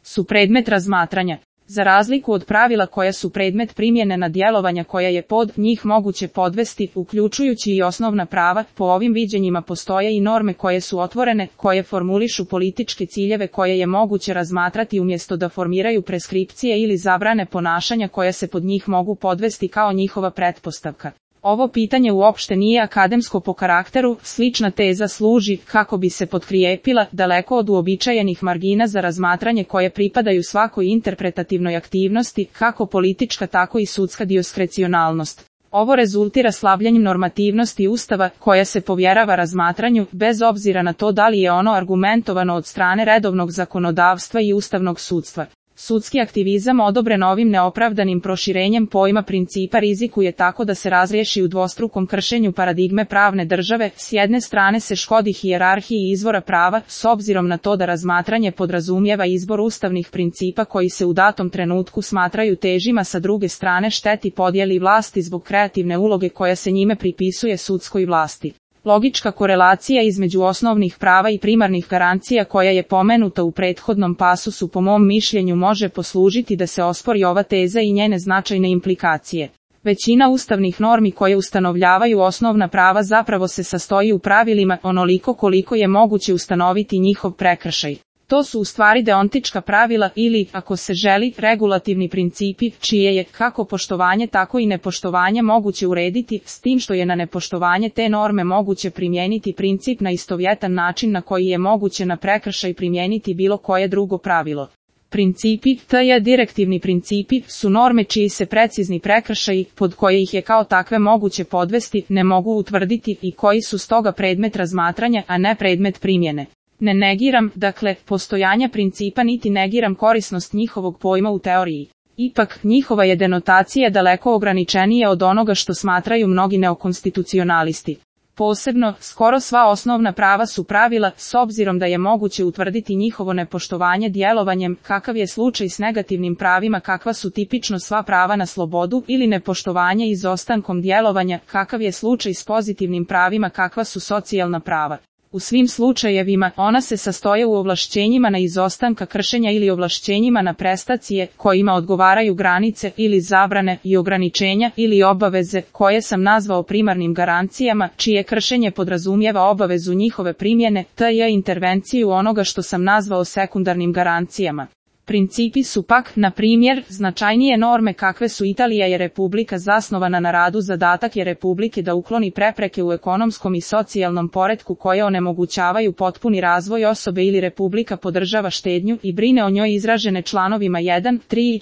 su predmet razmatranja. Za razliku od pravila koja su predmet primjene na djelovanja koja je pod njih moguće podvesti, uključujući i osnovna prava, po ovim viđenjima postoje i norme koje su otvorene, koje formulišu političke ciljeve koje je moguće razmatrati umjesto da formiraju preskripcije ili zabrane ponašanja koja se pod njih mogu podvesti kao njihova pretpostavka. Ovo pitanje uopšte nije akademsko po karakteru, slična teza služi, kako bi se potkrijepila, daleko od uobičajenih margina za razmatranje koje pripadaju svakoj interpretativnoj aktivnosti, kako politička tako i sudska diskrecionalnost. Ovo rezultira slabljenjem normativnosti Ustava, koja se povjerava razmatranju, bez obzira na to da li je ono argumentovano od strane redovnog zakonodavstva i ustavnog sudstva. Sudski aktivizam odobren ovim neopravdanim proširenjem pojma principa rizikuje tako da se razriješi u dvostrukom kršenju paradigme pravne države. S jedne strane se škodi hijerarhiji izvora prava, s obzirom na to da razmatranje podrazumijeva izbor ustavnih principa koji se u datom trenutku smatraju težima, sa druge strane šteti podjeli vlasti zbog kreativne uloge koja se njime pripisuje sudskoj vlasti. Logička korelacija između osnovnih prava i primarnih garancija koja je pomenuta u prethodnom pasusu po mom mišljenju može poslužiti da se ospori ova teza i njene značajne implikacije. Većina ustavnih normi koje ustanovljavaju osnovna prava zapravo se sastoji u pravilima onoliko koliko je moguće ustanoviti njihov prekršaj. To su u stvari deontička pravila ili, ako se želi, regulativni principi, čije je kako poštovanje tako i nepoštovanje moguće urediti, s tim što je na nepoštovanje te norme moguće primijeniti princip na istovjetan način na koji je moguće na prekršaj primijeniti bilo koje drugo pravilo. Principi, tj. direktivni principi, su norme čiji se precizni prekršaji, pod koje ih je kao takve moguće podvesti, ne mogu utvrditi i koji su stoga predmet razmatranja, a ne predmet primjene. Ne negiram, dakle, postojanje principa niti negiram korisnost njihovog pojma u teoriji. Ipak, njihova je denotacija daleko ograničenija od onoga što smatraju mnogi neokonstitucionalisti. Posebno, skoro sva osnovna prava su pravila, s obzirom da je moguće utvrditi njihovo nepoštovanje djelovanjem, kakav je slučaj s negativnim pravima, kakva su tipično sva prava na slobodu, ili nepoštovanje izostankom djelovanja, kakav je slučaj s pozitivnim pravima, kakva su socijalna prava. U svim slučajevima, ona se sastoje u ovlašćenjima na izostanka kršenja ili ovlašćenjima na prestacije, kojima odgovaraju granice ili zabrane i ograničenja ili obaveze, koje sam nazvao primarnim garancijama, čije kršenje podrazumijeva obavezu njihove primjene, tj. intervenciju onoga što sam nazvao sekundarnim garancijama. Principi su pak, na primjer, značajnije norme kakve su Italija je republika zasnovana na radu. Zadatak je republike da ukloni prepreke u ekonomskom i socijalnom poretku koje onemogućavaju potpuni razvoj osobe, ili republika podržava štednju i brine o njoj izražene članovima 1, 3 i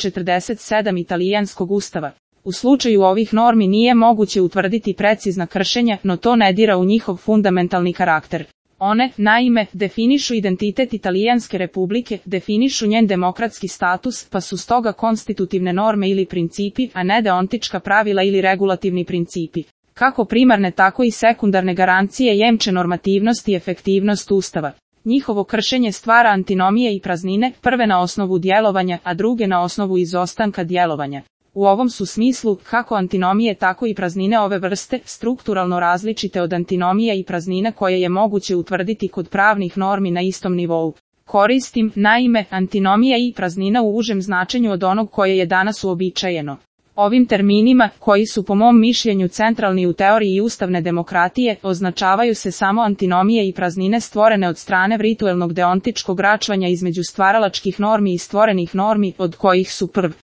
47 italijanskog ustava. U slučaju ovih normi nije moguće utvrditi precizna kršenja, no to ne dira u njihov fundamentalni karakter. One, naime, definišu identitet Italijanske republike, definišu njen demokratski status, pa su stoga konstitutivne norme ili principi, a ne deontička pravila ili regulativni principi. Kako primarne tako i sekundarne garancije jemče normativnost i efektivnost Ustava. Njihovo kršenje stvara antinomije i praznine, prve na osnovu djelovanja, a druge na osnovu izostanka djelovanja. U ovom su smislu, kako antinomije tako i praznine ove vrste, strukturalno različite od antinomija i praznina koje je moguće utvrditi kod pravnih normi na istom nivou. Koristim, naime, antinomija i praznina u užem značenju od onog koje je danas uobičajeno. Ovim terminima, koji su po mom mišljenju centralni u teoriji ustavne demokratije, označavaju se samo antinomije i praznine stvorene od strane rituelnog deontičkog račvanja između stvaralačkih normi i stvorenih normi, od kojih su prv